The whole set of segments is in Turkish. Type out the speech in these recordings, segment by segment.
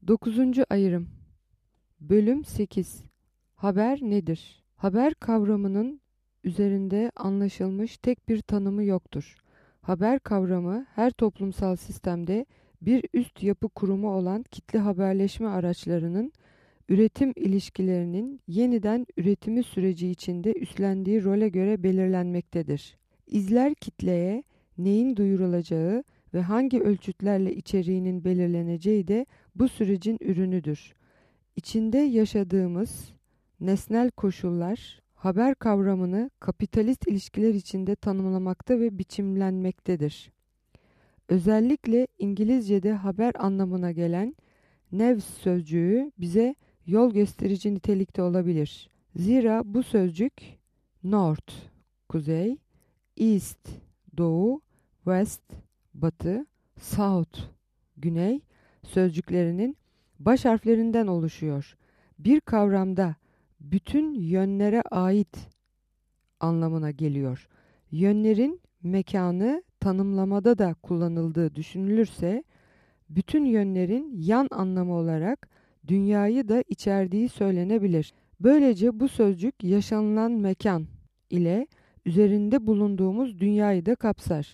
Dokuzuncu ayrım. Bölüm 8. Haber nedir? Haber kavramının üzerinde anlaşılmış tek bir tanımı yoktur. Haber kavramı her toplumsal sistemde bir üst yapı kurumu olan kitle haberleşme araçlarının üretim ilişkilerinin yeniden üretimi süreci içinde üstlendiği role göre belirlenmektedir. İzler kitleye neyin duyurulacağı ve hangi ölçütlerle içeriğinin belirleneceği de bu sürecin ürünüdür. İçinde yaşadığımız nesnel koşullar haber kavramını kapitalist ilişkiler içinde tanımlamakta ve biçimlenmektedir. Özellikle İngilizce'de haber anlamına gelen news sözcüğü bize yol gösterici nitelikte olabilir. Zira bu sözcük north, kuzey, east, doğu, west, batı, south, güney sözcüklerinin baş harflerinden oluşuyor. Bir kavramda bütün yönlere ait anlamına geliyor. Yönlerin mekanı tanımlamada da kullanıldığı düşünülürse, bütün yönlerin yan anlamı olarak dünyayı da içerdiği söylenebilir. Böylece bu sözcük yaşanılan mekan ile üzerinde bulunduğumuz dünyayı da kapsar.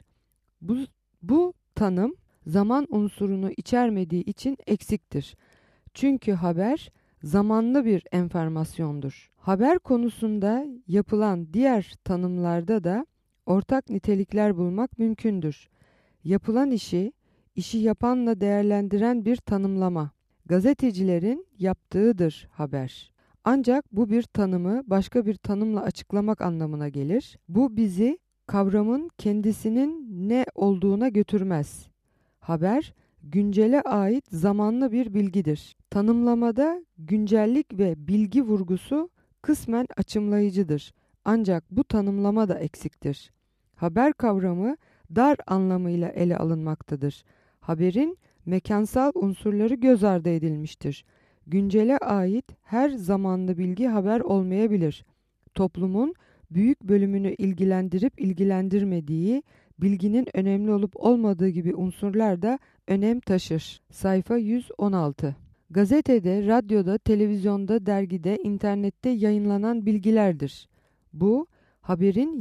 Bu tanım zaman unsurunu içermediği için eksiktir. Çünkü haber zamanlı bir enformasyondur. Haber konusunda yapılan diğer tanımlarda da ortak nitelikler bulmak mümkündür. Yapılan işi yapanla değerlendiren bir tanımlama. Gazetecilerin yaptığıdır haber. Ancak bu bir tanımı başka bir tanımla açıklamak anlamına gelir. Bu bizi kavramın kendisinin ne olduğuna götürmez. Haber, güncele ait zamanlı bir bilgidir. Tanımlamada güncellik ve bilgi vurgusu kısmen açımlayıcıdır. Ancak bu tanımlama da eksiktir. Haber kavramı dar anlamıyla ele alınmaktadır. Haberin mekansal unsurları göz ardı edilmiştir. Güncele ait her zamanlı bilgi haber olmayabilir. Toplumun büyük bölümünü ilgilendirip ilgilendirmediği, bilginin önemli olup olmadığı gibi unsurlar da önem taşır. Sayfa 116. Gazetede, radyoda, televizyonda, dergide, internette yayınlanan bilgilerdir. Bu, haberin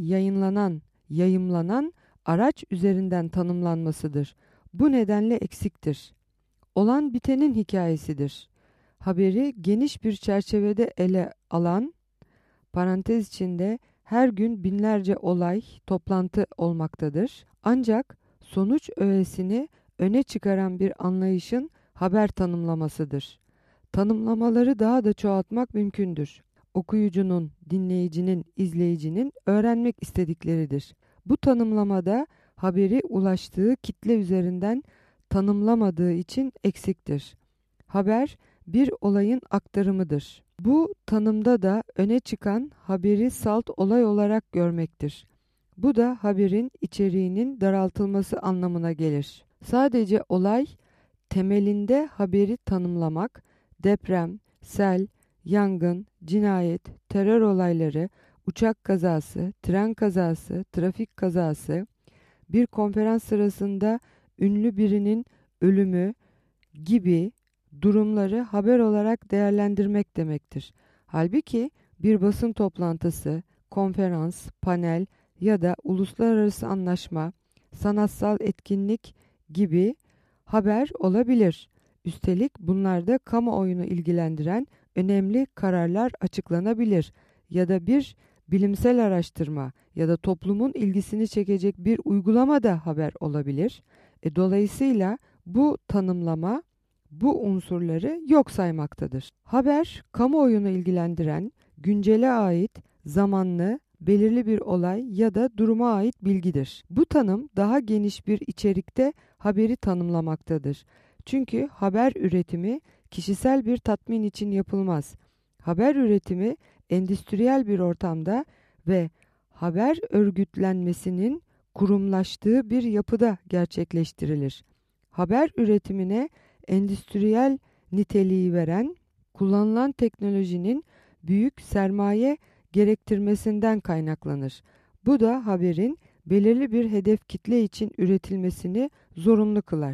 yayımlanan araç üzerinden tanımlanmasıdır. Bu nedenle eksiktir. Olan bitenin hikayesidir. Haberi geniş bir çerçevede ele alan, parantez içinde her gün binlerce olay, toplantı olmaktadır. Ancak sonuç öğesini öne çıkaran bir anlayışın haber tanımlamasıdır. Tanımlamaları daha da çoğaltmak mümkündür. Okuyucunun, dinleyicinin, izleyicinin öğrenmek istedikleridir. Bu tanımlamada haberi ulaştığı kitle üzerinden tanımlamadığı için eksiktir. Haber bir olayın aktarımıdır. Bu tanımda da öne çıkan haberi salt olay olarak görmektir. Bu da haberin içeriğinin daraltılması anlamına gelir. Sadece olay temelinde haberi tanımlamak, deprem, sel, yangın, cinayet, terör olayları, uçak kazası, tren kazası, trafik kazası, bir konferans sırasında ünlü birinin ölümü gibi durumları haber olarak değerlendirmek demektir. Halbuki bir basın toplantısı, konferans, panel ya da uluslararası anlaşma, sanatsal etkinlik gibi haber olabilir. Üstelik bunlarda kamuoyunu ilgilendiren önemli kararlar açıklanabilir ya da bir bilimsel araştırma ya da toplumun ilgisini çekecek bir uygulama da haber olabilir. Dolayısıyla bu tanımlama bu unsurları yok saymaktadır. Haber, kamuoyunu ilgilendiren, güncele ait, zamanlı, belirli bir olay ya da duruma ait bilgidir. Bu tanım daha geniş bir içerikte haberi tanımlamaktadır. Çünkü haber üretimi kişisel bir tatmin için yapılmaz. Haber üretimi endüstriyel bir ortamda ve haber örgütlenmesinin kurumlaştığı bir yapıda gerçekleştirilir. Haber üretimine endüstriyel niteliği veren, kullanılan teknolojinin büyük sermaye gerektirmesinden kaynaklanır. Bu da haberin belirli bir hedef kitle için üretilmesini zorunlu kılar.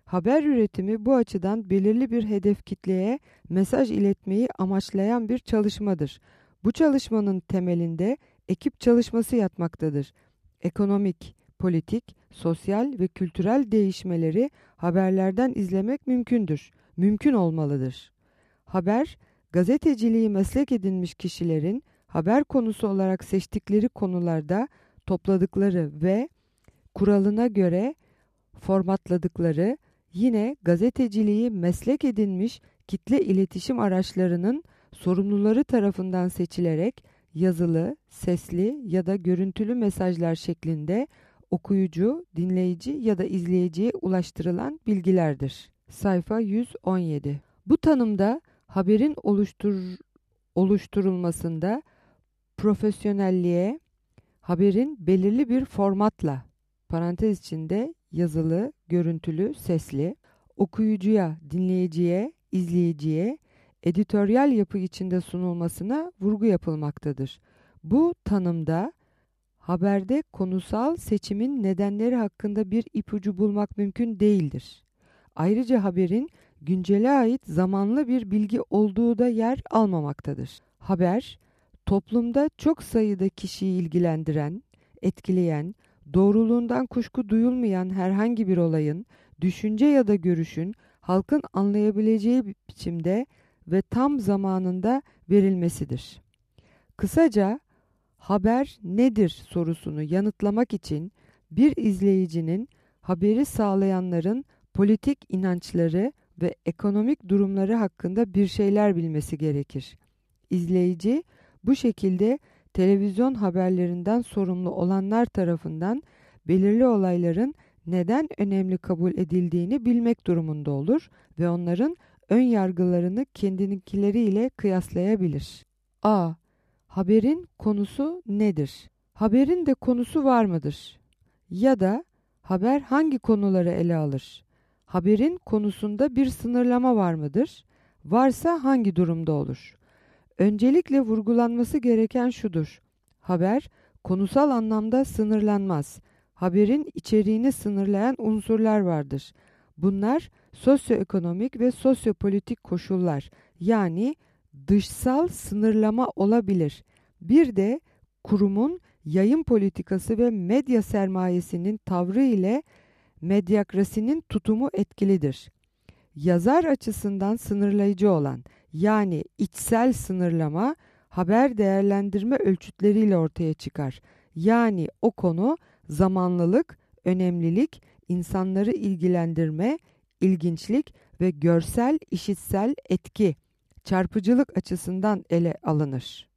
Haber üretimi bu açıdan belirli bir hedef kitleye mesaj iletmeyi amaçlayan bir çalışmadır. Bu çalışmanın temelinde ekip çalışması yatmaktadır. Ekonomik, politik, sosyal ve kültürel değişmeleri haberlerden izlemek mümkündür. Mümkün olmalıdır. Haber, gazeteciliği meslek edinmiş kişilerin haber konusu olarak seçtikleri konularda topladıkları ve kuralına göre formatladıkları, yine gazeteciliği meslek edinmiş kitle iletişim araçlarının sorumluları tarafından seçilerek yazılı, sesli ya da görüntülü mesajlar şeklinde okuyucu, dinleyici ya da izleyiciye ulaştırılan bilgilerdir. Sayfa 117. Bu tanımda haberin oluşturulmasında profesyonelliğe, haberin belirli bir formatla, parantez içinde yazılı, görüntülü, sesli, okuyucuya, dinleyiciye, izleyiciye, editoryal yapı içinde sunulmasına vurgu yapılmaktadır. Bu tanımda haberde konusal seçimin nedenleri hakkında bir ipucu bulmak mümkün değildir. Ayrıca haberin güncele ait zamanlı bir bilgi olduğu da yer almamaktadır. Haber, toplumda çok sayıda kişiyi ilgilendiren, etkileyen, doğruluğundan kuşku duyulmayan herhangi bir olayın, düşünce ya da görüşün halkın anlayabileceği bir biçimde ve tam zamanında verilmesidir. Kısaca haber nedir sorusunu yanıtlamak için bir izleyicinin haberi sağlayanların politik inançları ve ekonomik durumları hakkında bir şeyler bilmesi gerekir. İzleyici bu şekilde televizyon haberlerinden sorumlu olanlar tarafından belirli olayların neden önemli kabul edildiğini bilmek durumunda olur ve onların ön yargılarını kendininkileriyle kıyaslayabilir. A. Haberin konusu nedir? Haberin de konusu var mıdır? Ya da haber hangi konuları ele alır? Haberin konusunda bir sınırlama var mıdır? Varsa hangi durumda olur? Öncelikle vurgulanması gereken şudur: haber konusal anlamda sınırlanmaz. Haberin içeriğini sınırlayan unsurlar vardır. Bunlar sosyoekonomik ve sosyopolitik koşullar, yani dışsal sınırlama olabilir. Bir de kurumun yayın politikası ve medya sermayesinin tavrı ile medyakrasinin tutumu etkilidir. Yazar açısından sınırlayıcı olan, yani içsel sınırlama, haber değerlendirme ölçütleriyle ortaya çıkar. Yani o konu zamanlılık, önemlilik, insanları ilgilendirme, ilginçlik ve görsel, işitsel etki, çarpıcılık açısından ele alınır.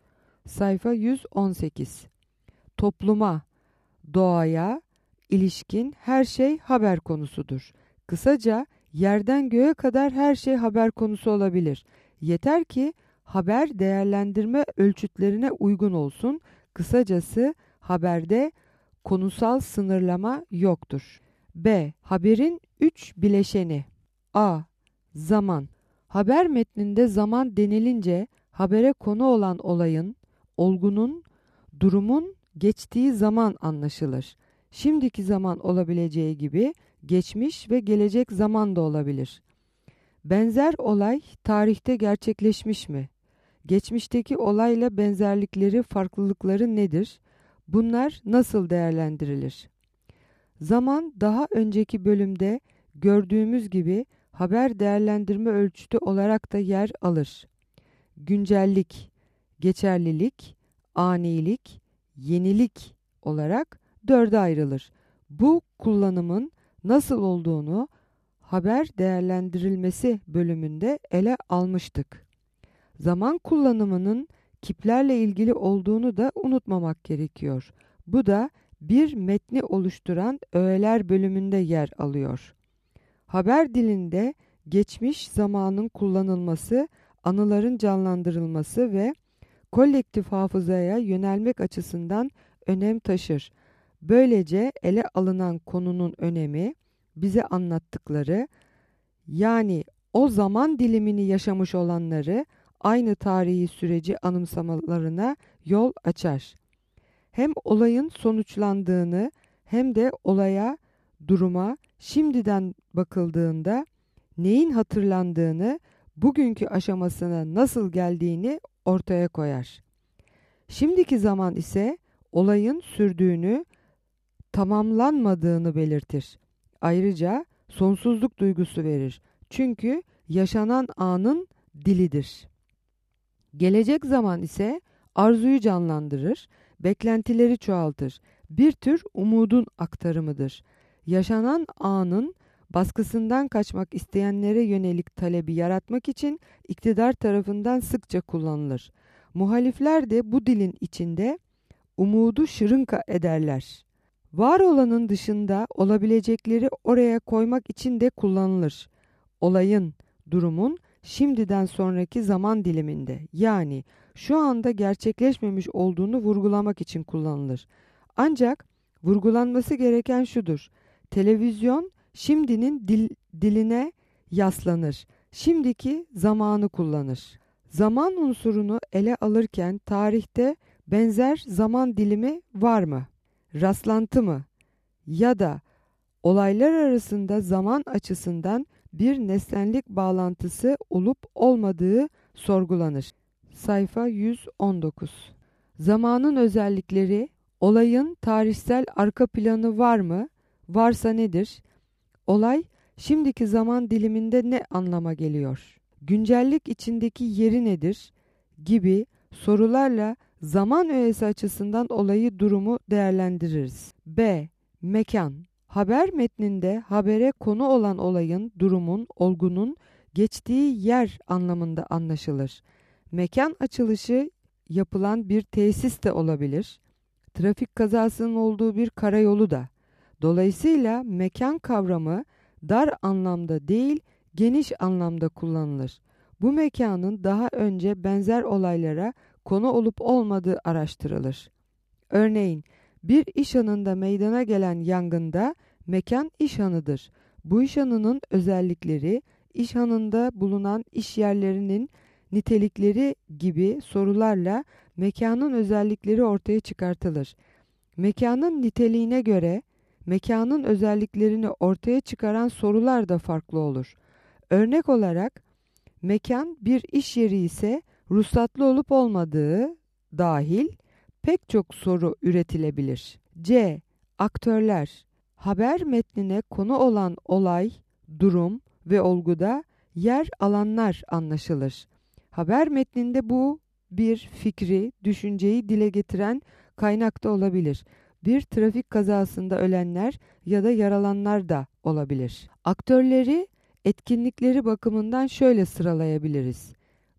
Sayfa 118. Topluma, doğaya ilişkin her şey haber konusudur. Kısaca yerden göğe kadar her şey haber konusu olabilir. Yeter ki haber değerlendirme ölçütlerine uygun olsun. Kısacası haberde konusal sınırlama yoktur. B. Haberin 3 bileşeni. A. Zaman. Haber metninde zaman denilince habere konu olan olayın, olgunun, durumun geçtiği zaman anlaşılır. Şimdiki zaman olabileceği gibi geçmiş ve gelecek zaman da olabilir. Benzer olay tarihte gerçekleşmiş mi? Geçmişteki olayla benzerlikleri, farklılıkları nedir? Bunlar nasıl değerlendirilir? Zaman daha önceki bölümde gördüğümüz gibi haber değerlendirme ölçütü olarak da yer alır. Güncellik, geçerlilik, anilik, yenilik olarak dörde ayrılır. Bu kullanımın nasıl olduğunu haber değerlendirilmesi bölümünde ele almıştık. Zaman kullanımının kiplerle ilgili olduğunu da unutmamak gerekiyor. Bu da bir metni oluşturan öğeler bölümünde yer alıyor. Haber dilinde geçmiş zamanın kullanılması, anıların canlandırılması ve kolektif hafızaya yönelmek açısından önem taşır. Böylece ele alınan konunun önemi, bize anlattıkları, yani o zaman dilimini yaşamış olanları aynı tarihi süreci anımsamalarına yol açar. Hem olayın sonuçlandığını hem de olaya, duruma, şimdiden bakıldığında neyin hatırlandığını, bugünkü aşamasına nasıl geldiğini ortaya koyar. Şimdiki zaman ise olayın sürdüğünü, tamamlanmadığını belirtir. Ayrıca sonsuzluk duygusu verir. Çünkü yaşanan anın dilidir. Gelecek zaman ise arzuyu canlandırır, beklentileri çoğaltır. Bir tür umudun aktarımıdır. Yaşanan anın baskısından kaçmak isteyenlere yönelik talebi yaratmak için iktidar tarafından sıkça kullanılır. Muhalifler de bu dilin içinde umudu şırınka ederler. Var olanın dışında olabilecekleri oraya koymak için de kullanılır. Olayın, durumun şimdiden sonraki zaman diliminde, yani şu anda gerçekleşmemiş olduğunu vurgulamak için kullanılır. Ancak vurgulanması gereken şudur: televizyon şimdinin diline yaslanır. Şimdiki zamanı kullanır. Zaman unsurunu ele alırken tarihte benzer zaman dilimi var mı? Rastlantı mı? Ya da olaylar arasında zaman açısından bir nesnellik bağlantısı olup olmadığı sorgulanır. Sayfa 119. Zamanın özellikleri, olayın tarihsel arka planı var mı? Varsa nedir? Olay şimdiki zaman diliminde ne anlama geliyor? Güncellik içindeki yeri nedir? Gibi sorularla zaman öğesi açısından olayı, durumu değerlendiririz. B. Mekan. Haber metninde habere konu olan olayın, durumun, olgunun geçtiği yer anlamında anlaşılır. Mekan açılışı yapılan bir tesis de olabilir. Trafik kazasının olduğu bir karayolu da. Dolayısıyla mekan kavramı dar anlamda değil, geniş anlamda kullanılır. Bu mekanın daha önce benzer olaylara konu olup olmadığı araştırılır. Örneğin bir iş hanında meydana gelen yangında mekan iş hanıdır. Bu iş hanının özellikleri, iş hanında bulunan iş yerlerinin nitelikleri gibi sorularla mekanın özellikleri ortaya çıkartılır. Mekanın niteliğine göre mekanın özelliklerini ortaya çıkaran sorular da farklı olur. Örnek olarak mekan bir iş yeri ise ruhsatlı olup olmadığı dahil pek çok soru üretilebilir. C. Aktörler. Haber metnine konu olan olay, durum ve olguda yer alanlar anlaşılır. Haber metninde bu bir fikri, düşünceyi dile getiren kaynak da olabilir. Bir trafik kazasında ölenler ya da yaralananlar da olabilir. Aktörleri etkinlikleri bakımından şöyle sıralayabiliriz.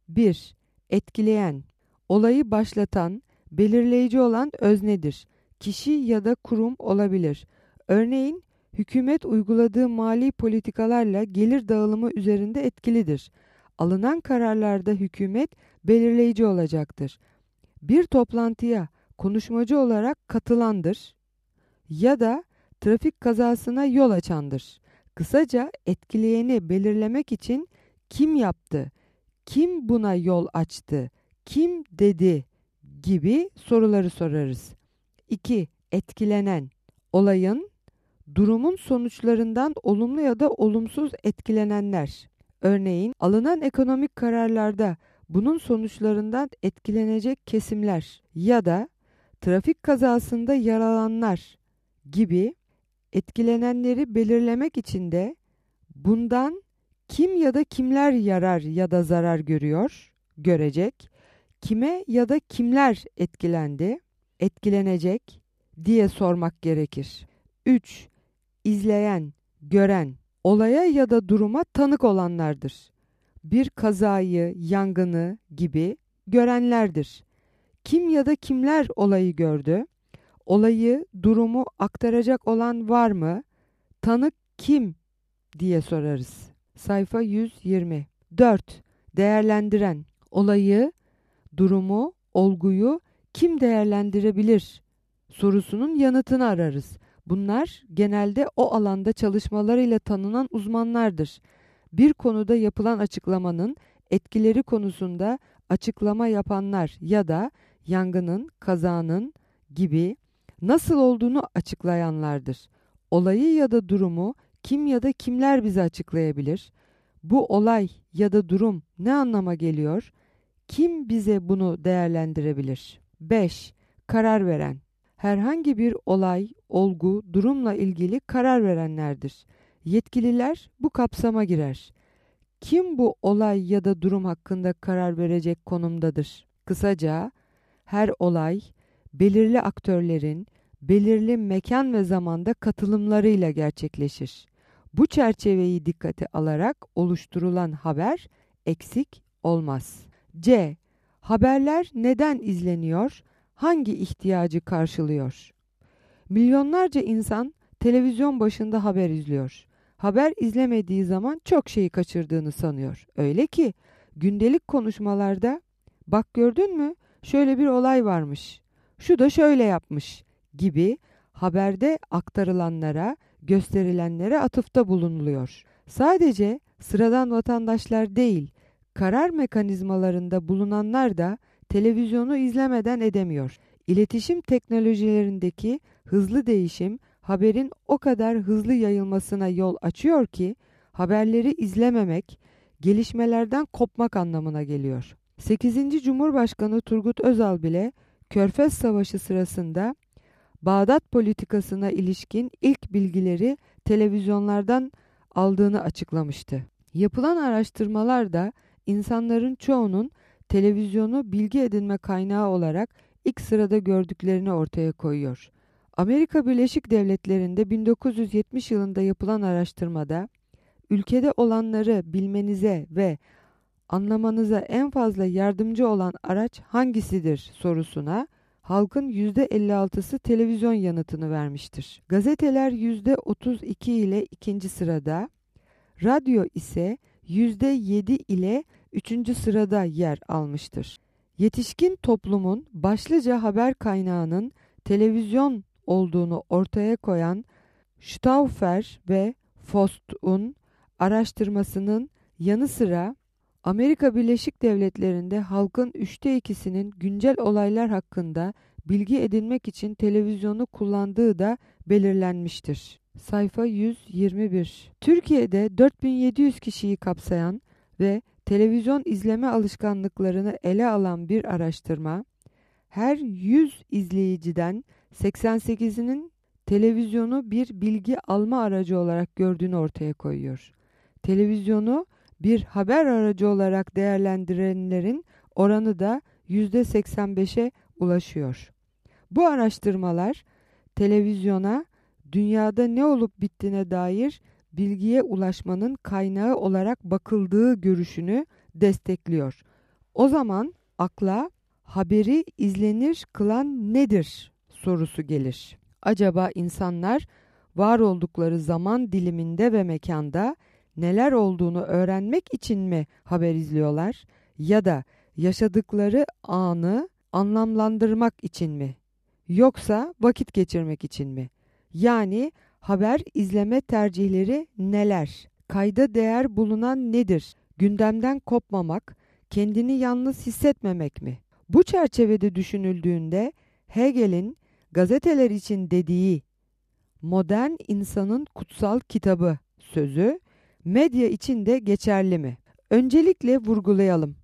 1. Etkileyen, olayı başlatan, belirleyici olan öznedir. Kişi ya da kurum olabilir. Örneğin, hükümet uyguladığı mali politikalarla gelir dağılımı üzerinde etkilidir. Alınan kararlarda hükümet belirleyici olacaktır. Bir toplantıya konuşmacı olarak katılandır ya da trafik kazasına yol açandır. Kısaca etkileyeni belirlemek için kim yaptı, kim buna yol açtı, kim dedi gibi soruları sorarız. 2. Etkilenen, olayın, durumun sonuçlarından olumlu ya da olumsuz etkilenenler. Örneğin alınan ekonomik kararlarda bunun sonuçlarından etkilenecek kesimler ya da trafik kazasında yaralananlar gibi etkilenenleri belirlemek için de bundan kim ya da kimler yarar ya da zarar görecek, kime ya da kimler etkilendi, etkilenecek diye sormak gerekir. 3. İzleyen, gören, olaya ya da duruma tanık olanlardır. Bir kazayı, yangını gibi görenlerdir. Kim ya da kimler olayı gördü? Olayı, durumu aktaracak olan var mı? Tanık kim diye sorarız. Sayfa 120. 4. Değerlendiren, olayı, durumu, olguyu kim değerlendirebilir sorusunun yanıtını ararız. Bunlar genelde o alanda çalışmalarıyla tanınan uzmanlardır. Bir konuda yapılan açıklamanın etkileri konusunda açıklama yapanlar ya da yangının, kazanın gibi nasıl olduğunu açıklayanlardır. Olayı ya da durumu Kim ya da kimler bize açıklayabilir? Bu olay ya da durum ne anlama geliyor? Kim bize bunu değerlendirebilir? 5. Karar veren. Herhangi bir olay, olgu, durumla ilgili karar verenlerdir. Yetkililer bu kapsama girer. Kim bu olay ya da durum hakkında karar verecek konumdadır? Kısaca, her olay belirli aktörlerin belirli mekan ve zamanda katılımlarıyla gerçekleşir. Bu çerçeveyi dikkate alarak oluşturulan haber eksik olmaz. C. Haberler neden izleniyor? Hangi ihtiyacı karşılıyor? Milyonlarca insan televizyon başında haber izliyor. Haber izlemediği zaman çok şeyi kaçırdığını sanıyor. Öyle ki gündelik konuşmalarda "bak gördün mü? Şöyle bir olay varmış. Şu da şöyle yapmış" gibi haberde aktarılanlara, gösterilenlere atıfta bulunuluyor. Sadece sıradan vatandaşlar değil, karar mekanizmalarında bulunanlar da televizyonu izlemeden edemiyor. İletişim teknolojilerindeki hızlı değişim haberin o kadar hızlı yayılmasına yol açıyor ki haberleri izlememek gelişmelerden kopmak anlamına geliyor. 8. Cumhurbaşkanı Turgut Özal bile Körfez Savaşı sırasında Bağdat politikasına ilişkin ilk bilgileri televizyonlardan aldığını açıklamıştı. Yapılan araştırmalar da insanların çoğunun televizyonu bilgi edinme kaynağı olarak ilk sırada gördüklerini ortaya koyuyor. Amerika Birleşik Devletleri'nde 1970 yılında yapılan araştırmada ülkede olanları bilmenize ve anlamanıza en fazla yardımcı olan araç hangisidir sorusuna halkın %56'sı televizyon yanıtını vermiştir. Gazeteler %32 ile ikinci sırada, radyo ise %7 ile üçüncü sırada yer almıştır. Yetişkin toplumun başlıca haber kaynağının televizyon olduğunu ortaya koyan Stauffer ve Faust'un araştırmasının yanı sıra Amerika Birleşik Devletleri'nde halkın 2/3'ünün güncel olaylar hakkında bilgi edinmek için televizyonu kullandığı da belirlenmiştir. Sayfa 121. Türkiye'de 4700 kişiyi kapsayan ve televizyon izleme alışkanlıklarını ele alan bir araştırma, her 100 izleyiciden 88'inin televizyonu bir bilgi alma aracı olarak gördüğünü ortaya koyuyor. Televizyonu bir haber aracı olarak değerlendirenlerin oranı da %85'e ulaşıyor. Bu araştırmalar televizyona dünyada ne olup bittiğine dair bilgiye ulaşmanın kaynağı olarak bakıldığı görüşünü destekliyor. O zaman akla haberi izlenir kılan nedir sorusu gelir. Acaba insanlar var oldukları zaman diliminde ve mekanda neler olduğunu öğrenmek için mi haber izliyorlar ya da yaşadıkları anı anlamlandırmak için mi? Yoksa vakit geçirmek için mi? Yani haber izleme tercihleri neler? Kayda değer bulunan nedir? Gündemden kopmamak, kendini yalnız hissetmemek mi? Bu çerçevede düşünüldüğünde Hegel'in gazeteler için dediği "modern insanın kutsal kitabı" sözü medya için de geçerli mi? Öncelikle vurgulayalım.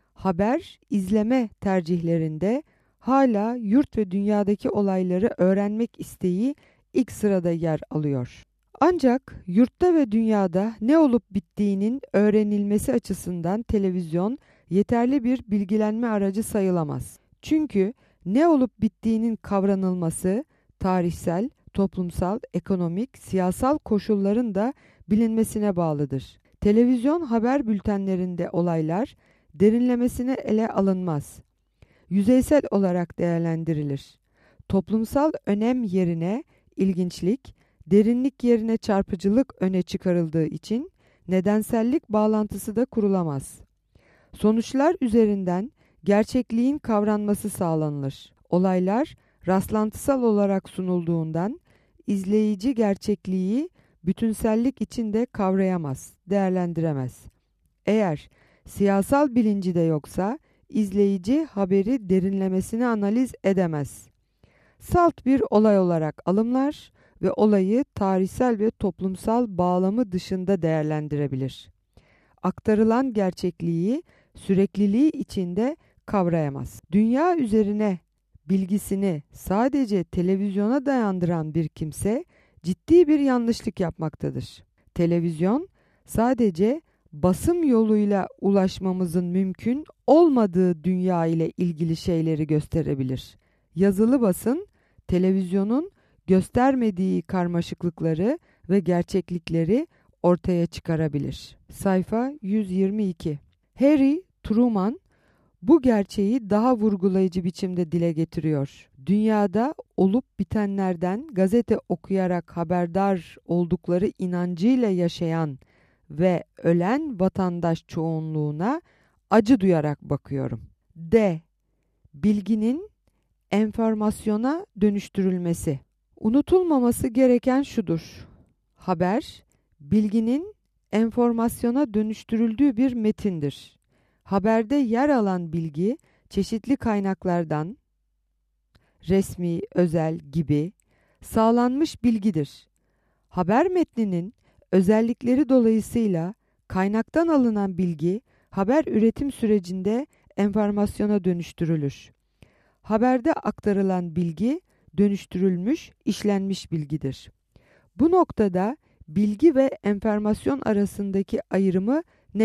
Haber izleme tercihlerinde hala yurt ve dünyadaki olayları öğrenmek isteği ilk sırada yer alıyor. Ancak yurtta ve dünyada ne olup bittiğinin öğrenilmesi açısından televizyon yeterli bir bilgilenme aracı sayılamaz. Çünkü ne olup bittiğinin kavranılması tarihsel, toplumsal, ekonomik, siyasal koşulların da bilinmesine bağlıdır. Televizyon haber bültenlerinde olaylar derinlemesine ele alınmaz. Yüzeysel olarak değerlendirilir. Toplumsal önem yerine ilginçlik, derinlik yerine çarpıcılık öne çıkarıldığı için nedensellik bağlantısı da kurulamaz. Sonuçlar üzerinden gerçekliğin kavranması sağlanılır. Olaylar rastlantısal olarak sunulduğundan izleyici gerçekliği bütünsellik içinde kavrayamaz, değerlendiremez. Eğer siyasal bilinci de yoksa izleyici haberi derinlemesine analiz edemez. Salt bir olay olarak alımlar, ve olayı tarihsel ve toplumsal bağlamı dışında değerlendirebilir. Aktarılan gerçekliği sürekliliği içinde kavrayamaz. Dünya üzerine bilgisini sadece televizyona dayandıran bir kimse ciddi bir yanlışlık yapmaktadır. Televizyon sadece basım yoluyla ulaşmamızın mümkün olmadığı dünya ile ilgili şeyleri gösterebilir. Yazılı basın, televizyonun göstermediği karmaşıklıkları ve gerçeklikleri ortaya çıkarabilir. Sayfa 122. Harry Truman bu gerçeği daha vurgulayıcı biçimde dile getiriyor. Dünyada olup bitenlerden gazete okuyarak haberdar oldukları inancıyla yaşayan ve ölen vatandaş çoğunluğuna acı duyarak bakıyorum. D. Bilginin enformasyona dönüştürülmesi. Unutulmaması gereken şudur. Haber, bilginin enformasyona dönüştürüldüğü bir metindir. Haberde yer alan bilgi çeşitli kaynaklardan, resmi, özel gibi sağlanmış bilgidir. Haber metninin özellikleri dolayısıyla kaynaktan alınan bilgi haber üretim sürecinde enformasyona dönüştürülür. Haberde aktarılan bilgi dönüştürülmüş, işlenmiş bilgidir. Bu noktada bilgi ve enformasyon arasındaki ayrımı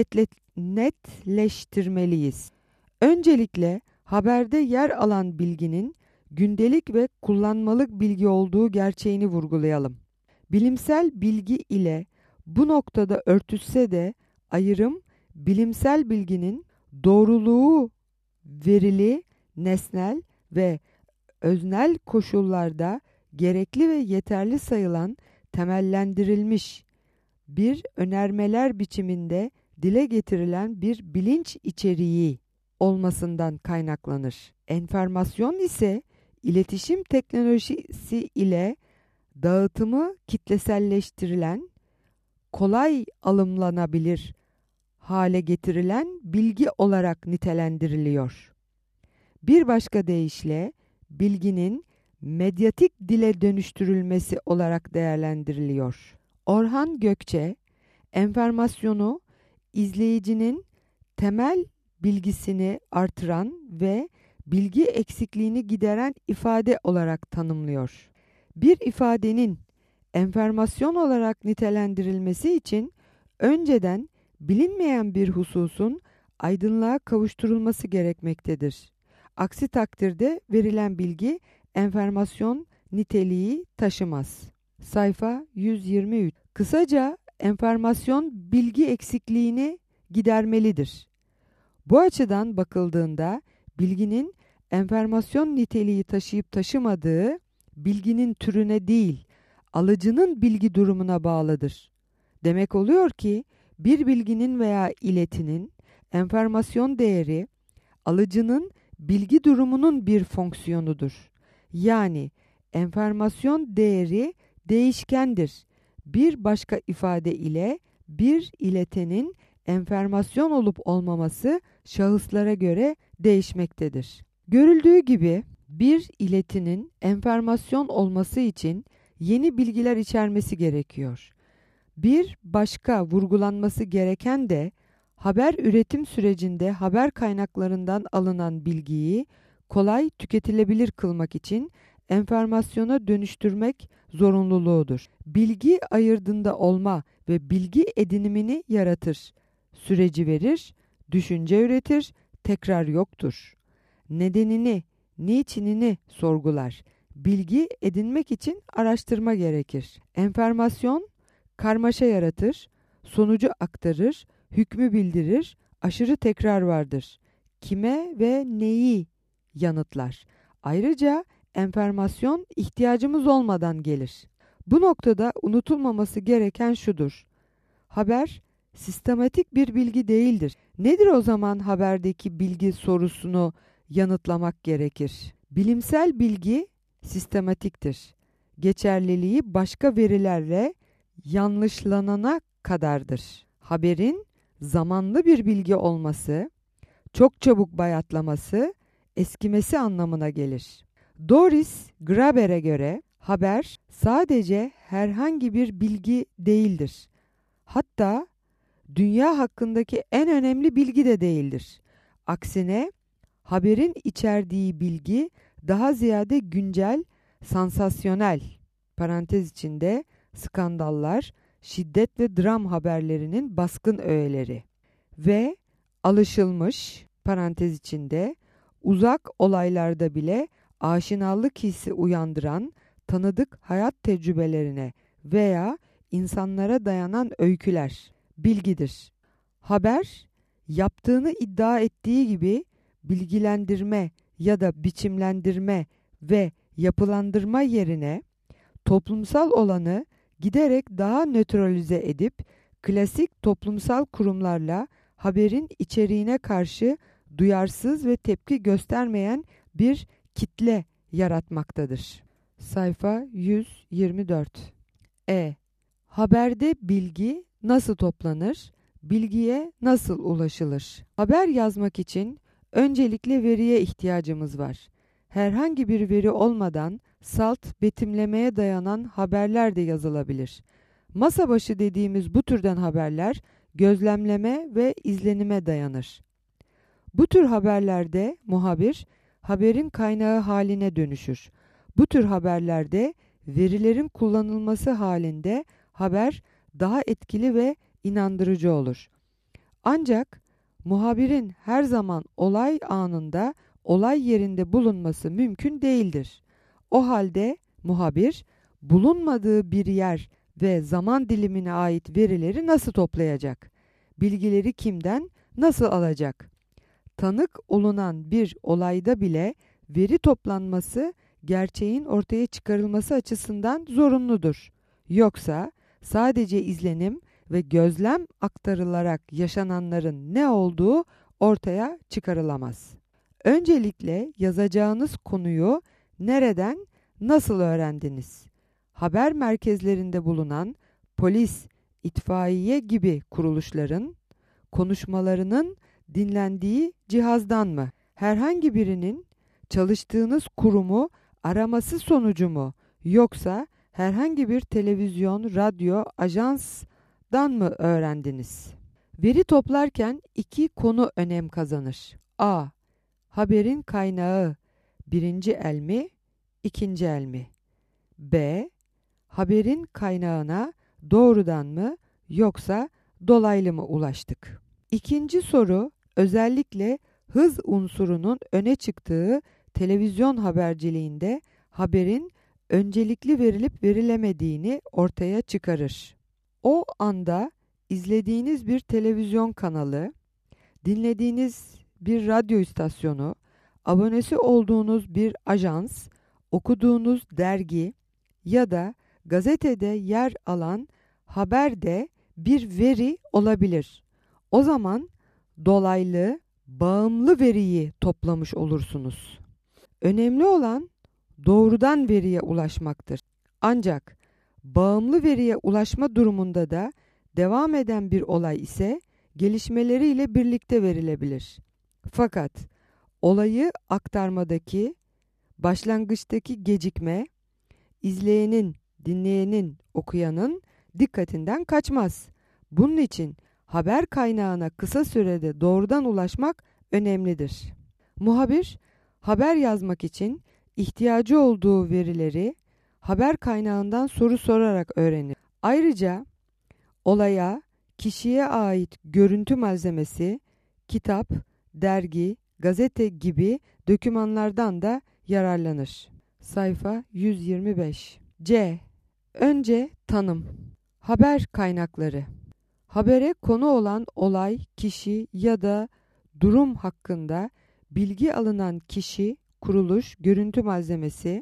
netleştirmeliyiz. Öncelikle haberde yer alan bilginin gündelik ve kullanmalık bilgi olduğu gerçeğini vurgulayalım. Bilimsel bilgi ile bu noktada örtüşse de ayrım bilimsel bilginin doğruluğu verili, nesnel ve öznel koşullarda gerekli ve yeterli sayılan temellendirilmiş bir önermeler biçiminde dile getirilen bir bilinç içeriği olmasından kaynaklanır. Enformasyon ise iletişim teknolojisi ile dağıtımı kitleselleştirilen, kolay alımlanabilir hale getirilen bilgi olarak nitelendiriliyor. Bir başka deyişle bilginin medyatik dile dönüştürülmesi olarak değerlendiriliyor. Orhan Gökçe, enformasyonu izleyicinin temel bilgisini artıran ve bilgi eksikliğini gideren ifade olarak tanımlıyor. Bir ifadenin enformasyon olarak nitelendirilmesi için önceden bilinmeyen bir hususun aydınlığa kavuşturulması gerekmektedir. Aksi takdirde verilen bilgi enformasyon niteliği taşımaz. Sayfa 123. Kısaca enformasyon bilgi eksikliğini gidermelidir. Bu açıdan bakıldığında bilginin enformasyon niteliği taşıyıp taşımadığı bilginin türüne değil, alıcının bilgi durumuna bağlıdır. Demek oluyor ki bir bilginin veya iletinin enformasyon değeri alıcının bilgi durumunun bir fonksiyonudur. Yani enformasyon değeri değişkendir. Bir başka ifade ile bir iletenin enformasyon olup olmaması şahıslara göre değişmektedir. Görüldüğü gibi bir iletinin enformasyon olması için yeni bilgiler içermesi gerekiyor. Bir başka vurgulanması gereken de haber üretim sürecinde haber kaynaklarından alınan bilgiyi kolay tüketilebilir kılmak için enformasyona dönüştürmek zorunluluğudur. Bilgi ayırdığında olma ve bilgi edinimini yaratır. Süreci verir, düşünce üretir, tekrar yoktur. Nedenini, niçinini sorgular. Bilgi edinmek için araştırma gerekir. Enformasyon karmaşa yaratır, sonucu aktarır, hükmü bildirir, aşırı tekrar vardır. Kime ve neyi yanıtlar. Ayrıca enformasyon ihtiyacımız olmadan gelir. Bu noktada unutulmaması gereken şudur. Haber sistematik bir bilgi değildir. Nedir o zaman haberdeki bilgi sorusunu yanıtlamak gerekir? Bilimsel bilgi sistematiktir. Geçerliliği başka verilerle yanlışlanana kadardır. Haberin zamanlı bir bilgi olması, çok çabuk bayatlaması, eskimesi anlamına gelir. Doris Graeber'e göre Haber sadece herhangi bir bilgi değildir. Hatta dünya hakkındaki en önemli bilgi de değildir. Aksine haberin içerdiği bilgi daha ziyade güncel, sansasyonel, parantez içinde skandallar, şiddet ve dram haberlerinin baskın öğeleri ve alışılmış, parantez içinde uzak olaylarda bile aşinalık hissi uyandıran tanıdık hayat tecrübelerine veya insanlara dayanan öyküler, bilgidir. Haber, yaptığını iddia ettiği gibi bilgilendirme ya da biçimlendirme ve yapılandırma yerine toplumsal olanı giderek daha nötralize edip klasik toplumsal kurumlarla haberin içeriğine karşı duyarsız ve tepki göstermeyen bir kitle yaratmaktadır. Sayfa 124. Haberde bilgi nasıl toplanır? Bilgiye nasıl ulaşılır? Haber yazmak için öncelikle veriye ihtiyacımız var. Herhangi bir veri olmadan salt betimlemeye dayanan haberler de yazılabilir. Masa başı dediğimiz bu türden haberler gözlemleme ve izlenime dayanır. Bu tür haberlerde muhabir haberin kaynağı haline dönüşür. Bu tür haberlerde verilerin kullanılması halinde haber daha etkili ve inandırıcı olur. Ancak muhabirin her zaman olay anında, olay yerinde bulunması mümkün değildir. O halde muhabir bulunmadığı bir yer ve zaman dilimine ait verileri nasıl toplayacak? Bilgileri kimden, nasıl alacak? Tanık olunan bir olayda bile veri toplanması gerçeğin ortaya çıkarılması açısından zorunludur. Yoksa sadece izlenim ve gözlem aktarılarak yaşananların ne olduğu ortaya çıkarılamaz. Öncelikle yazacağınız konuyu nereden, nasıl öğrendiniz? Haber merkezlerinde bulunan polis, itfaiye gibi kuruluşların konuşmalarının dinlendiği cihazdan mı? Herhangi birinin çalıştığınız kurumu araması sonucu mu? Yoksa herhangi bir televizyon, radyo, ajansdan mı öğrendiniz? Veri toplarken iki konu önem kazanır. A. Haberin kaynağı birinci el mi, ikinci el mi? B. Haberin kaynağına doğrudan mı yoksa dolaylı mı ulaştık? İkinci soru özellikle hız unsurunun öne çıktığı televizyon haberciliğinde haberin öncelikli verilip verilemediğini ortaya çıkarır. O anda izlediğiniz bir televizyon kanalı, dinlediğiniz bir radyo istasyonu, abonesi olduğunuz bir ajans, okuduğunuz dergi ya da gazetede yer alan haber de bir veri olabilir. O zaman dolaylı, bağımlı veriyi toplamış olursunuz. Önemli olan doğrudan veriye ulaşmaktır. Ancak bağımlı veriye ulaşma durumunda da devam eden bir olay ise gelişmeleriyle birlikte verilebilir. Fakat olayı aktarmadaki başlangıçtaki gecikme izleyenin, dinleyenin, okuyanın dikkatinden kaçmaz. Bunun için haber kaynağına kısa sürede doğrudan ulaşmak önemlidir. Muhabir, haber yazmak için ihtiyacı olduğu verileri haber kaynağından soru sorarak öğrenir. Ayrıca olaya, kişiye ait görüntü malzemesi, kitap, dergi, gazete gibi dokümanlardan da yararlanır. Sayfa 125. C. Önce tanım. Haber kaynakları. Habere konu olan olay, kişi ya da durum hakkında bilgi alınan kişi, kuruluş, görüntü malzemesi,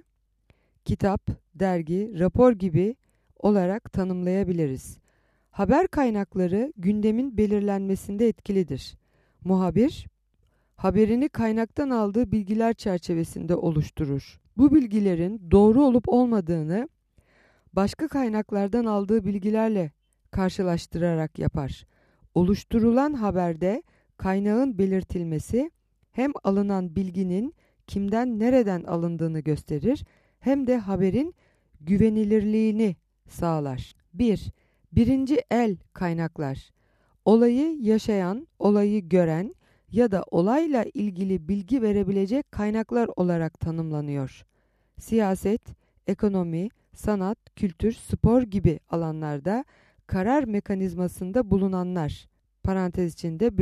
kitap, dergi, rapor gibi olarak tanımlayabiliriz. Haber kaynakları gündemin belirlenmesinde etkilidir. Muhabir, haberini kaynaktan aldığı bilgiler çerçevesinde oluşturur. Bu bilgilerin doğru olup olmadığını başka kaynaklardan aldığı bilgilerle karşılaştırarak yapar. Oluşturulan haberde kaynağın belirtilmesi hem alınan bilginin kimden nereden alındığını gösterir hem de haberin güvenilirliğini sağlar. 1. Birinci el kaynaklar. Olayı yaşayan, olayı gören ya da olayla ilgili bilgi verebilecek kaynaklar olarak tanımlanıyor. Siyaset, ekonomi, sanat, kültür, spor gibi alanlarda karar mekanizmasında bulunanlar, parantez içinde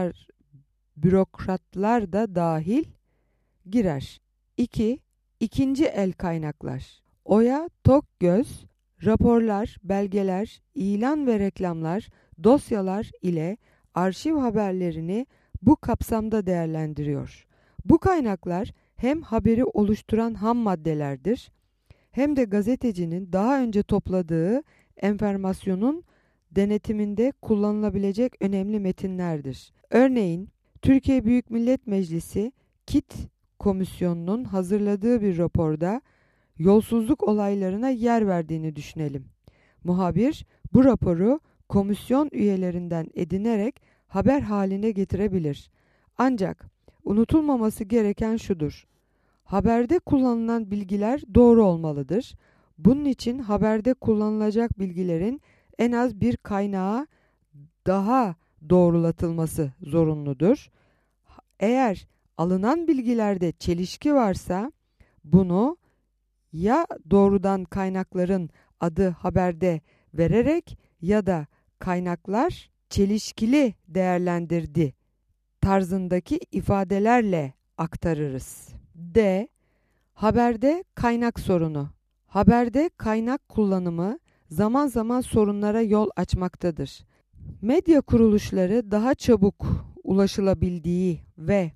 bürokratlar da dahil girer. 2. İkinci el kaynaklar. Oya, tok göz, raporlar, belgeler, ilan ve reklamlar, dosyalar ile arşiv haberlerini bu kapsamda değerlendiriyor. Bu kaynaklar hem haberi oluşturan ham maddelerdir, hem de gazetecinin daha önce topladığı enformasyonun denetiminde kullanılabilecek önemli metinlerdir. Örneğin, Türkiye Büyük Millet Meclisi KİT Komisyonu'nun hazırladığı bir raporda yolsuzluk olaylarına yer verdiğini düşünelim. Muhabir bu raporu komisyon üyelerinden edinerek haber haline getirebilir. Ancak unutulmaması gereken şudur: haberde kullanılan bilgiler doğru olmalıdır. Bunun için haberde kullanılacak bilgilerin en az bir kaynağa daha doğrulatılması zorunludur. Eğer alınan bilgilerde çelişki varsa bunu ya doğrudan kaynakların adı haberde vererek ya da kaynaklar çelişkili değerlendirdi tarzındaki ifadelerle aktarırız. D. Haberde kaynak sorunu. Haberde kaynak kullanımı zaman zaman sorunlara yol açmaktadır. Medya kuruluşları daha çabuk ulaşılabildiği ve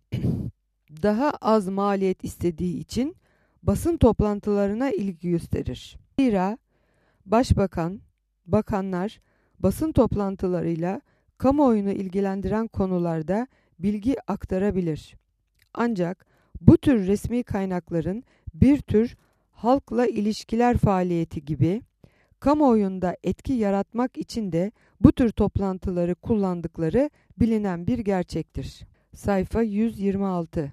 daha az maliyet istediği için basın toplantılarına ilgi gösterir. Zira başbakan, bakanlar basın toplantılarıyla kamuoyunu ilgilendiren konularda bilgi aktarabilir. Ancak bu tür resmi kaynakların bir tür halkla ilişkiler faaliyeti gibi kamuoyunda etki yaratmak için de bu tür toplantıları kullandıkları bilinen bir gerçektir. Sayfa 126.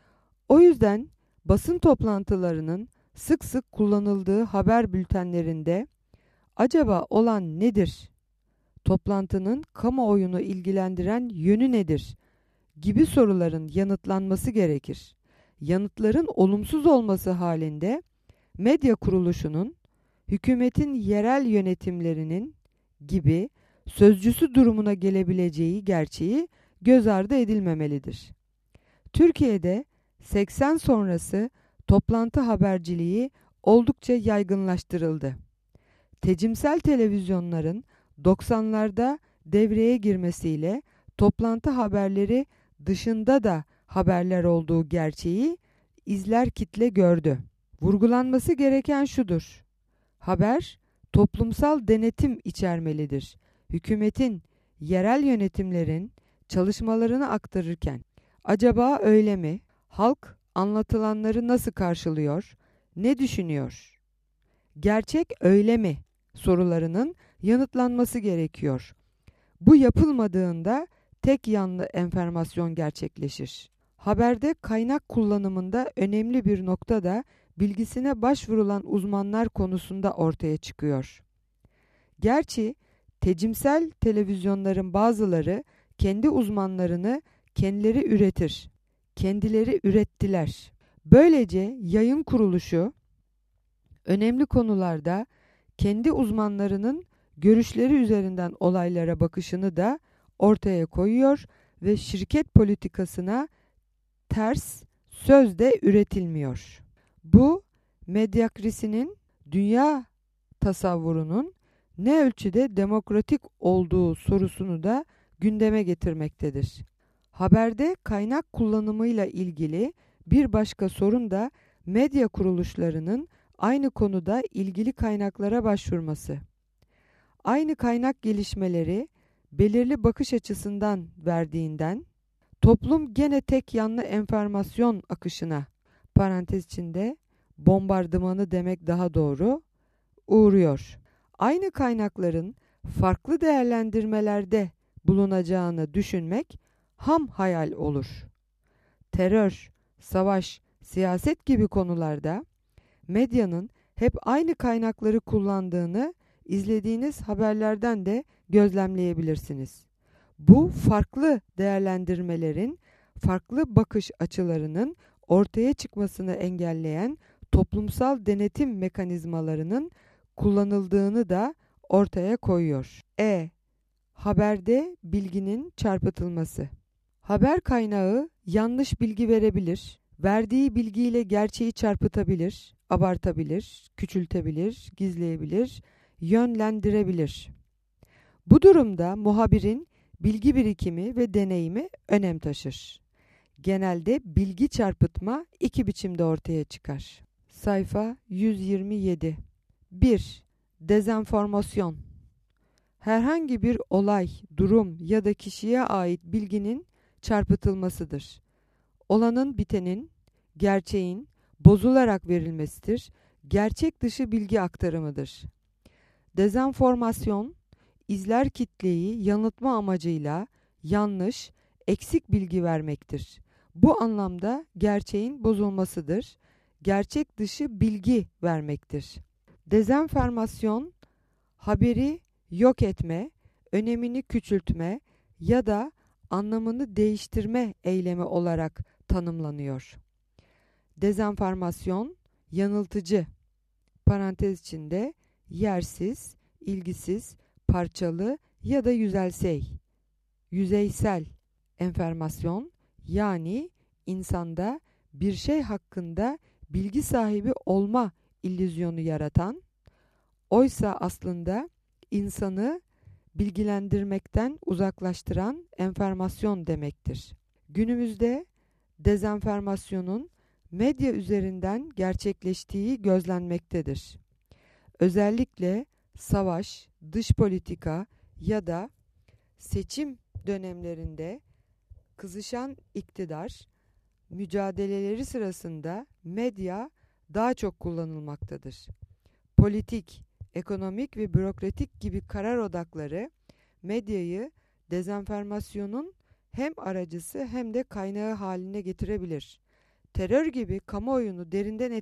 O yüzden basın toplantılarının sık sık kullanıldığı haber bültenlerinde acaba olan nedir? Toplantının kamuoyunu ilgilendiren yönü nedir? Gibi soruların yanıtlanması gerekir. Yanıtların olumsuz olması halinde medya kuruluşunun, hükümetin yerel yönetimlerinin gibi sözcüsü durumuna gelebileceği gerçeği göz ardı edilmemelidir. Türkiye'de 80 sonrası toplantı haberciliği oldukça yaygınlaştırıldı. Tecimsel televizyonların 90'larda devreye girmesiyle toplantı haberleri dışında da haberler olduğu gerçeği izler kitle gördü. Vurgulanması gereken şudur: haber toplumsal denetim içermelidir. Hükümetin, yerel yönetimlerin çalışmalarını aktarırken acaba öyle mi? Halk anlatılanları nasıl karşılıyor? Ne düşünüyor? Gerçek öyle mi? Sorularının yanıtlanması gerekiyor. Bu yapılmadığında tek yanlı enformasyon gerçekleşir. Haberde kaynak kullanımında önemli bir nokta da bilgisine başvurulan uzmanlar konusunda ortaya çıkıyor. Gerçi tecimsel televizyonların bazıları kendi uzmanlarını kendileri üretir. Kendileri ürettiler. Böylece yayın kuruluşu önemli konularda kendi uzmanlarının görüşleri üzerinden olaylara bakışını da ortaya koyuyor ve şirket politikasına ters söz de üretilmiyor. Bu medyakrasinin dünya tasavvurunun ne ölçüde demokratik olduğu sorusunu da gündeme getirmektedir. Haberde kaynak kullanımıyla ilgili bir başka sorun da medya kuruluşlarının aynı konuda ilgili kaynaklara başvurması. Aynı kaynak gelişmeleri belirli bakış açısından verdiğinden toplum gene tek yanlı enformasyon akışına, parantez içinde bombardımanı demek daha doğru, uğruyor. Aynı kaynakların farklı değerlendirmelerde bulunacağını düşünmek ham hayal olur. Terör, savaş, siyaset gibi konularda medyanın hep aynı kaynakları kullandığını izlediğiniz haberlerden de gözlemleyebilirsiniz. Bu farklı değerlendirmelerin, farklı bakış açılarının ortaya çıkmasını engelleyen toplumsal denetim mekanizmalarının kullanıldığını da ortaya koyuyor. Haberde bilginin çarpıtılması. Haber kaynağı yanlış bilgi verebilir, verdiği bilgiyle gerçeği çarpıtabilir, abartabilir, küçültebilir, gizleyebilir, yönlendirebilir. Bu durumda muhabirin bilgi birikimi ve deneyimi önem taşır. Genelde bilgi çarpıtma iki biçimde ortaya çıkar. Sayfa 127. 1. Dezenformasyon. Herhangi bir olay, durum ya da kişiye ait bilginin çarpıtılmasıdır. Olanın bitenin, gerçeğin bozularak verilmesidir. Gerçek dışı bilgi aktarımıdır. Dezenformasyon, izler kitleyi yanıltma amacıyla yanlış, eksik bilgi vermektir. Bu anlamda gerçeğin bozulmasıdır. Gerçek dışı bilgi vermektir. Dezenformasyon, haberi yok etme, önemini küçültme ya da anlamını değiştirme eylemi olarak tanımlanıyor. Dezenformasyon, yanıltıcı, parantez içinde yersiz, ilgisiz, parçalı ya da yüzeysel enformasyon, yani insanda bir şey hakkında bilgi sahibi olma illüzyonu yaratan, oysa aslında insanı bilgilendirmekten uzaklaştıran enformasyon demektir. Günümüzde dezenformasyonun medya üzerinden gerçekleştiği gözlenmektedir. Özellikle savaş, dış politika ya da seçim dönemlerinde kızışan iktidar mücadeleleri sırasında medya daha çok kullanılmaktadır. Politik, ekonomik ve bürokratik gibi karar odakları medyayı dezenformasyonun hem aracısı hem de kaynağı haline getirebilir. Terör gibi kamuoyunu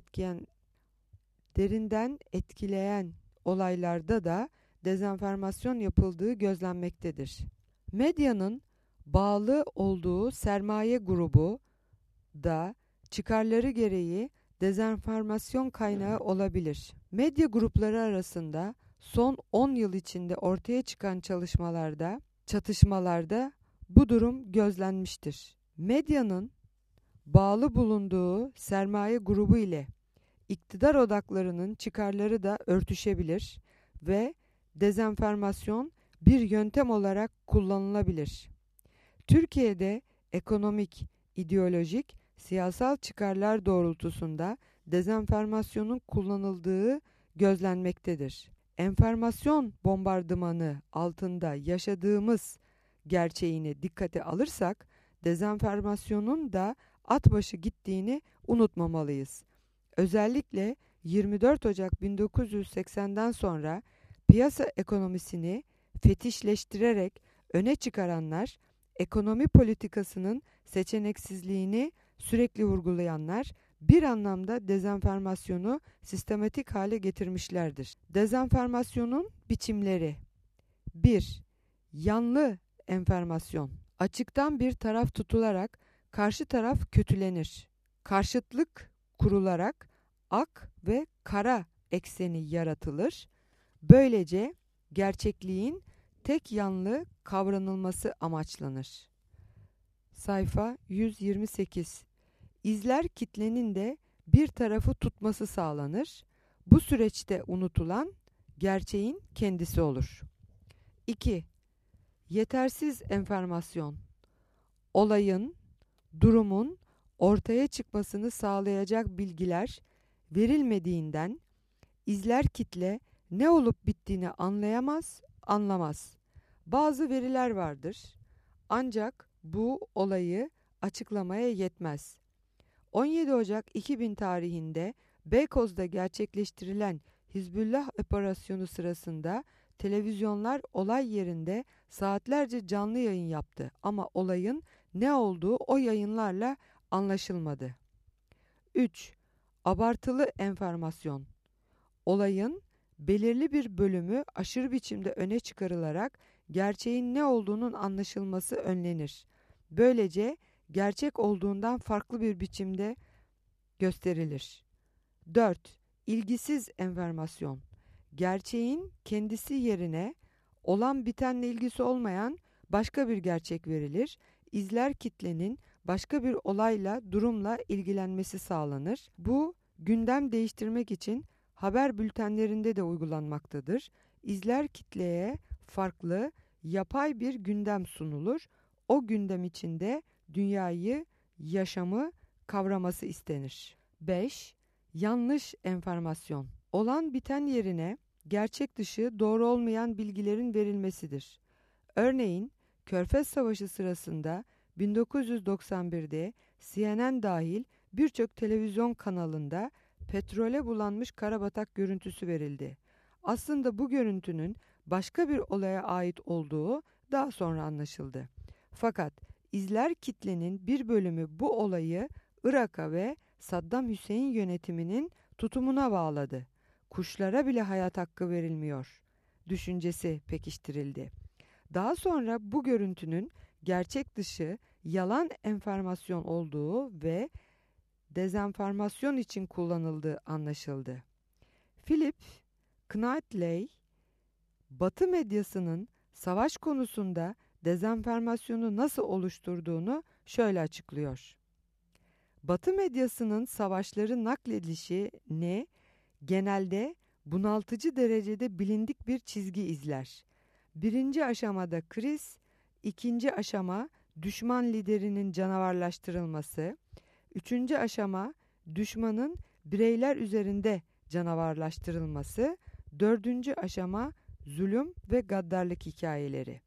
derinden etkileyen olaylarda da dezenformasyon yapıldığı gözlenmektedir. Medyanın bağlı olduğu sermaye grubu da çıkarları gereği dezenformasyon kaynağı olabilir. Medya grupları arasında son 10 yıl içinde ortaya çıkan çatışmalarda bu durum gözlenmiştir. Medyanın bağlı bulunduğu sermaye grubu ile iktidar odaklarının çıkarları da örtüşebilir ve dezenformasyon bir yöntem olarak kullanılabilir. Türkiye'de ekonomik, ideolojik, siyasal çıkarlar doğrultusunda dezenformasyonun kullanıldığı gözlenmektedir. Enformasyon bombardımanı altında yaşadığımız gerçeğini dikkate alırsak, dezenformasyonun da at başı gittiğini unutmamalıyız. Özellikle 24 Ocak 1980'den sonra piyasa ekonomisini fetişleştirerek öne çıkaranlar, ekonomi politikasının seçeneksizliğini sürekli vurgulayanlar bir anlamda dezenformasyonu sistematik hale getirmişlerdir. Dezenformasyonun biçimleri: 1. Yanlı enformasyon. Açıktan bir taraf tutularak karşı taraf kötülenir. Karşıtlık kurularak ak ve kara ekseni yaratılır. Böylece gerçekliğin tek yanlı kavranılması amaçlanır. Sayfa 128. İzler kitlenin de bir tarafı tutması sağlanır. Bu süreçte unutulan gerçeğin kendisi olur. 2. Yetersiz enformasyon. Olayın, durumun ortaya çıkmasını sağlayacak bilgiler verilmediğinden izler kitle ne olup bittiğini anlamaz. Bazı veriler vardır. Ancak bu olayı açıklamaya yetmez. 17 Ocak 2000 tarihinde Beykoz'da gerçekleştirilen Hizbullah operasyonu sırasında televizyonlar olay yerinde saatlerce canlı yayın yaptı ama olayın ne olduğu o yayınlarla anlaşılmadı. 3. Abartılı enformasyon. Olayın belirli bir bölümü aşırı biçimde öne çıkarılarak gerçeğin ne olduğunun anlaşılması önlenir. Böylece gerçek olduğundan farklı bir biçimde gösterilir. 4. İlgisiz enformasyon. Gerçeğin kendisi yerine olan bitenle ilgisi olmayan başka bir gerçek verilir. İzler kitlenin başka bir olayla, durumla ilgilenmesi sağlanır. Bu gündem değiştirmek için haber bültenlerinde de uygulanmaktadır. İzler kitleye farklı, yapay bir gündem sunulur. O gündem içinde dünyayı, yaşamı kavraması istenir. 5. Yanlış enformasyon. Olan biten yerine gerçek dışı doğru olmayan bilgilerin verilmesidir. Örneğin Körfez Savaşı sırasında 1991'de CNN dahil birçok televizyon kanalında petrole bulanmış karabatak görüntüsü verildi. Aslında bu görüntünün başka bir olaya ait olduğu daha sonra anlaşıldı. Fakat izler kitlenin bir bölümü bu olayı Irak'a ve Saddam Hüseyin yönetiminin tutumuna bağladı. Kuşlara bile hayat hakkı verilmiyor düşüncesi pekiştirildi. Daha sonra bu görüntünün gerçek dışı yalan enformasyon olduğu ve dezenformasyon için kullanıldığı anlaşıldı. Philip Knightley, Batı medyasının savaş konusunda dezenformasyonu nasıl oluşturduğunu şöyle açıklıyor. Batı medyasının savaşları nakledilişini genelde bunaltıcı derecede bilindik bir çizgi izler. Birinci aşamada kriz, ikinci aşama düşman liderinin canavarlaştırılması, üçüncü aşama düşmanın bireyler üzerinde canavarlaştırılması, dördüncü aşama zulüm ve gaddarlık hikayeleri.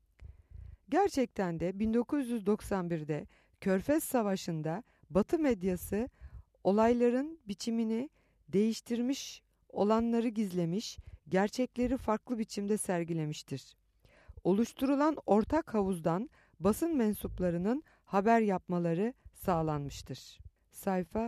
Gerçekten de 1991'de Körfez Savaşı'nda Batı medyası olayların biçimini değiştirmiş, olanları gizlemiş, gerçekleri farklı biçimde sergilemiştir. Oluşturulan ortak havuzdan basın mensuplarının haber yapmaları sağlanmıştır. Sayfa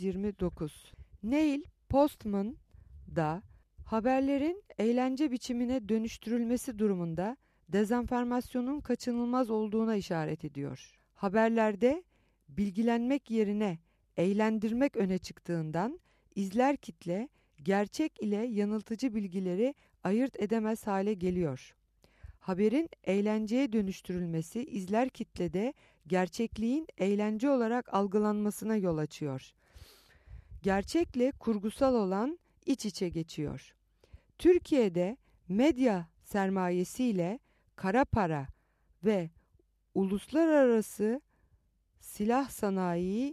129. Neil Postman da haberlerin eğlence biçimine dönüştürülmesi durumunda dezenformasyonun kaçınılmaz olduğuna işaret ediyor. Haberlerde bilgilenmek yerine eğlendirmek öne çıktığından izler kitle gerçek ile yanıltıcı bilgileri ayırt edemez hale geliyor. Haberin eğlenceye dönüştürülmesi izler kitlede gerçekliğin eğlence olarak algılanmasına yol açıyor. Gerçekle kurgusal olan iç içe geçiyor. Türkiye'de medya sermayesiyle kara para ve uluslararası silah sanayi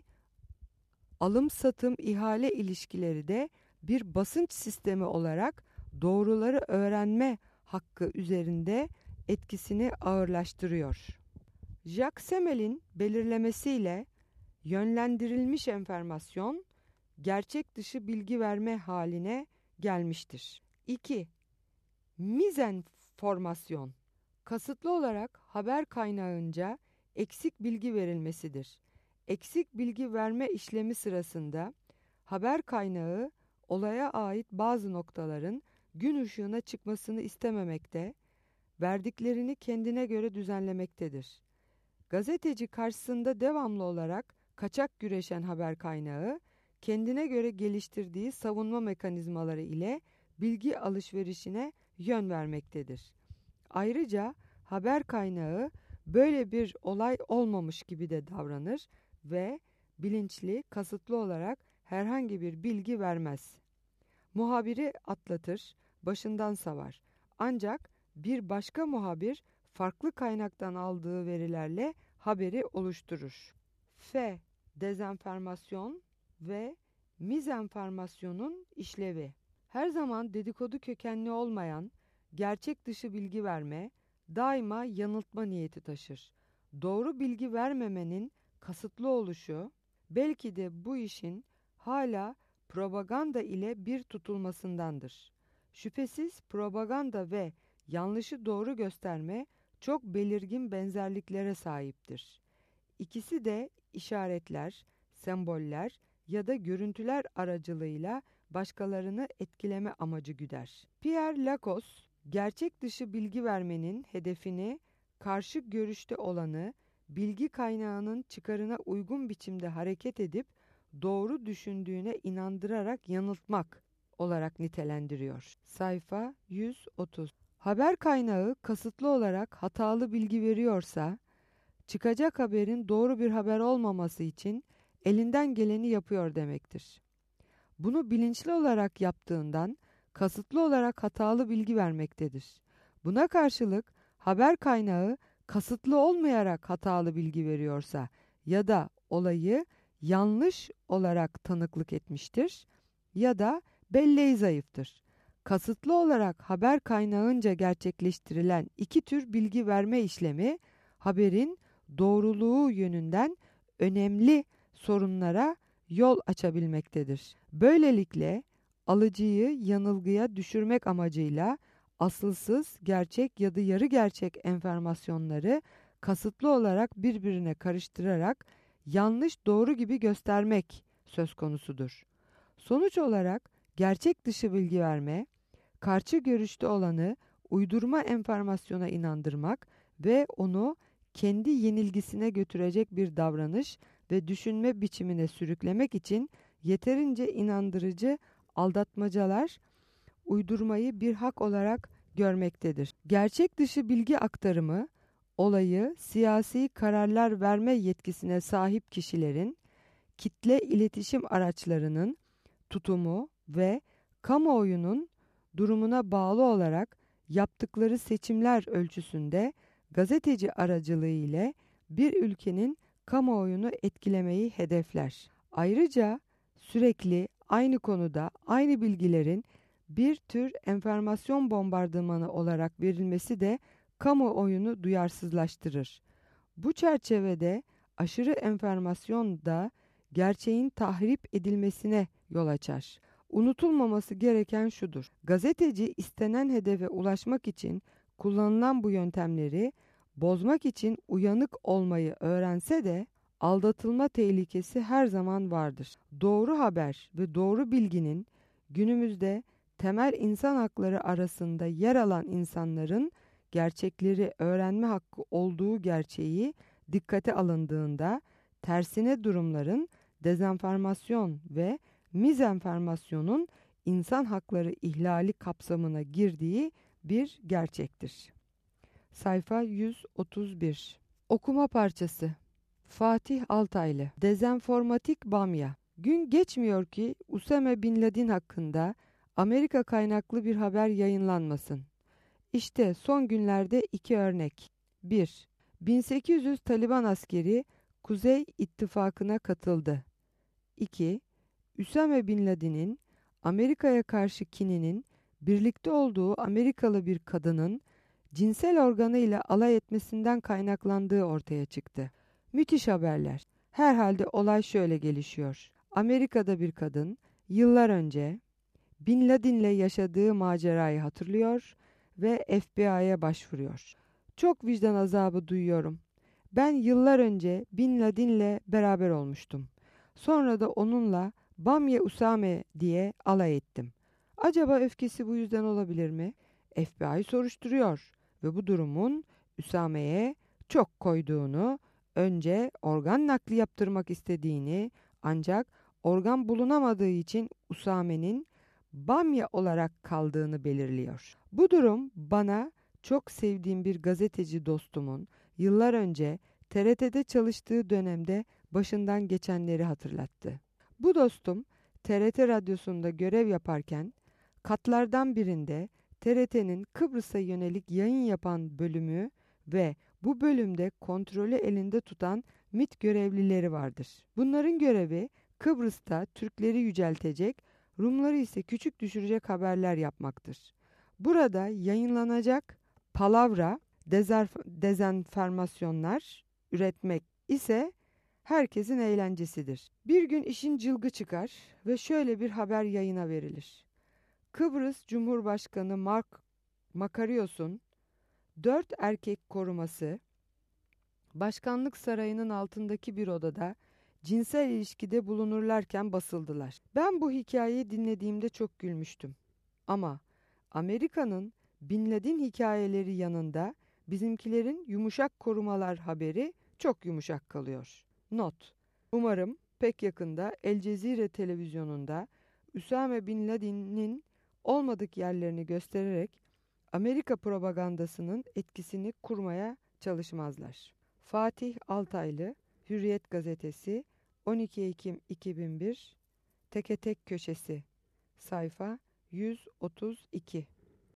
alım-satım ihale ilişkileri de bir basınç sistemi olarak doğruları öğrenme hakkı üzerinde etkisini ağırlaştırıyor. Jacques Semmel'in belirlemesiyle yönlendirilmiş enformasyon gerçek dışı bilgi verme haline gelmiştir. 2. Mizenformasyon kasıtlı olarak haber kaynağınca eksik bilgi verilmesidir. Eksik bilgi verme işlemi sırasında haber kaynağı olaya ait bazı noktaların gün ışığına çıkmasını istememekte, verdiklerini kendine göre düzenlemektedir. Gazeteci karşısında devamlı olarak kaçak güreşen haber kaynağı, kendine göre geliştirdiği savunma mekanizmaları ile bilgi alışverişine yön vermektedir. Ayrıca haber kaynağı böyle bir olay olmamış gibi de davranır ve bilinçli, kasıtlı olarak herhangi bir bilgi vermez. Muhabiri atlatır, başından savar. Ancak bir başka muhabir farklı kaynaktan aldığı verilerle haberi oluşturur. F. Dezenformasyon ve mizenformasyonun işlevi. Her zaman dedikodu kökenli olmayan, gerçek dışı bilgi verme, daima yanıltma niyeti taşır. Doğru bilgi vermemenin kasıtlı oluşu, belki de bu işin hala propaganda ile bir tutulmasındandır. Şüphesiz propaganda ve yanlışı doğru gösterme çok belirgin benzerliklere sahiptir. İkisi de işaretler, semboller ya da görüntüler aracılığıyla başkalarını etkileme amacı güder. Pierre Lacoste, gerçek dışı bilgi vermenin hedefini karşı görüşte olanı bilgi kaynağının çıkarına uygun biçimde hareket edip doğru düşündüğüne inandırarak yanıltmak olarak nitelendiriyor. Sayfa 130. Haber kaynağı kasıtlı olarak hatalı bilgi veriyorsa, çıkacak haberin doğru bir haber olmaması için elinden geleni yapıyor demektir. Bunu bilinçli olarak yaptığından kasıtlı olarak hatalı bilgi vermektedir. Buna karşılık haber kaynağı kasıtlı olmayarak hatalı bilgi veriyorsa ya da olayı yanlış olarak tanıklık etmiştir ya da belleği zayıftır. Kasıtlı olarak haber kaynağınca gerçekleştirilen iki tür bilgi verme işlemi haberin doğruluğu yönünden önemli sorunlara yol açabilmektedir. Böylelikle alıcıyı yanılgıya düşürmek amacıyla asılsız, gerçek ya da yarı gerçek enformasyonları kasıtlı olarak birbirine karıştırarak yanlış doğru gibi göstermek söz konusudur. Sonuç olarak gerçek dışı bilgi verme, karşı görüşte olanı uydurma enformasyona inandırmak ve onu kendi yenilgisine götürecek bir davranış ve düşünme biçimine sürüklemek için yeterince inandırıcı aldatmacalar uydurmayı bir hak olarak görmektedir. Gerçek dışı bilgi aktarımı, olayı siyasi kararlar verme yetkisine sahip kişilerin, kitle iletişim araçlarının tutumu ve kamuoyunun durumuna bağlı olarak yaptıkları seçimler ölçüsünde gazeteci aracılığı ile bir ülkenin kamuoyunu etkilemeyi hedefler. Ayrıca sürekli aynı konuda aynı bilgilerin bir tür enformasyon bombardımanı olarak verilmesi de kamuoyunu duyarsızlaştırır. Bu çerçevede aşırı enformasyon da gerçeğin tahrip edilmesine yol açar. Unutulmaması gereken şudur: gazeteci istenen hedefe ulaşmak için kullanılan bu yöntemleri bozmak için uyanık olmayı öğrense de aldatılma tehlikesi her zaman vardır. Doğru haber ve doğru bilginin günümüzde temel insan hakları arasında yer alan insanların gerçekleri öğrenme hakkı olduğu gerçeği dikkate alındığında tersine durumların dezenformasyon ve mizenformasyonun insan hakları ihlali kapsamına girdiği bir gerçektir. Sayfa 131. Okuma parçası. Fatih Altaylı. Dezenformatik Bamya. Gün geçmiyor ki Usame Bin Laden hakkında Amerika kaynaklı bir haber yayınlanmasın. İşte son günlerde iki örnek. 1. 1800 Taliban askeri Kuzey İttifakı'na katıldı. 2. Usame Bin Laden'in Amerika'ya karşı kininin birlikte olduğu Amerikalı bir kadının cinsel organıyla alay etmesinden kaynaklandığı ortaya çıktı. Müthiş haberler. Herhalde olay şöyle gelişiyor. Amerika'da bir kadın yıllar önce Bin Laden'le yaşadığı macerayı hatırlıyor ve FBI'ye başvuruyor. Çok vicdan azabı duyuyorum. Ben yıllar önce Bin Laden'le beraber olmuştum. Sonra da onunla Bamya Usame diye alay ettim. Acaba öfkesi bu yüzden olabilir mi? FBI soruşturuyor ve bu durumun Usame'ye çok koyduğunu, önce organ nakli yaptırmak istediğini ancak organ bulunamadığı için Usame'nin Bamya olarak kaldığını belirliyor. Bu durum bana çok sevdiğim bir gazeteci dostumun yıllar önce TRT'de çalıştığı dönemde başından geçenleri hatırlattı. Bu dostum TRT radyosunda görev yaparken katlardan birinde TRT'nin Kıbrıs'a yönelik yayın yapan bölümü ve bu bölümde kontrolü elinde tutan MİT görevlileri vardır. Bunların görevi Kıbrıs'ta Türkleri yüceltecek, Rumları ise küçük düşürecek haberler yapmaktır. Burada yayınlanacak palavra, dezenformasyonlar üretmek ise herkesin eğlencesidir. Bir gün işin cılgı çıkar ve şöyle bir haber yayına verilir. Kıbrıs Cumhurbaşkanı Mark Makarios'un 4 erkek koruması Başkanlık Sarayı'nın altındaki bir odada cinsel ilişkide bulunurlarken basıldılar. Ben bu hikayeyi dinlediğimde çok gülmüştüm. Ama Amerika'nın Bin Laden hikayeleri yanında bizimkilerin yumuşak korumalar haberi çok yumuşak kalıyor. Not: Umarım pek yakında El Cezire televizyonunda Üsame Bin Laden'in olmadık yerlerini göstererek Amerika propagandasının etkisini kurmaya çalışmazlar. Fatih Altaylı, Hürriyet Gazetesi, 12 Ekim 2001, Teke Tek Köşesi, sayfa 132.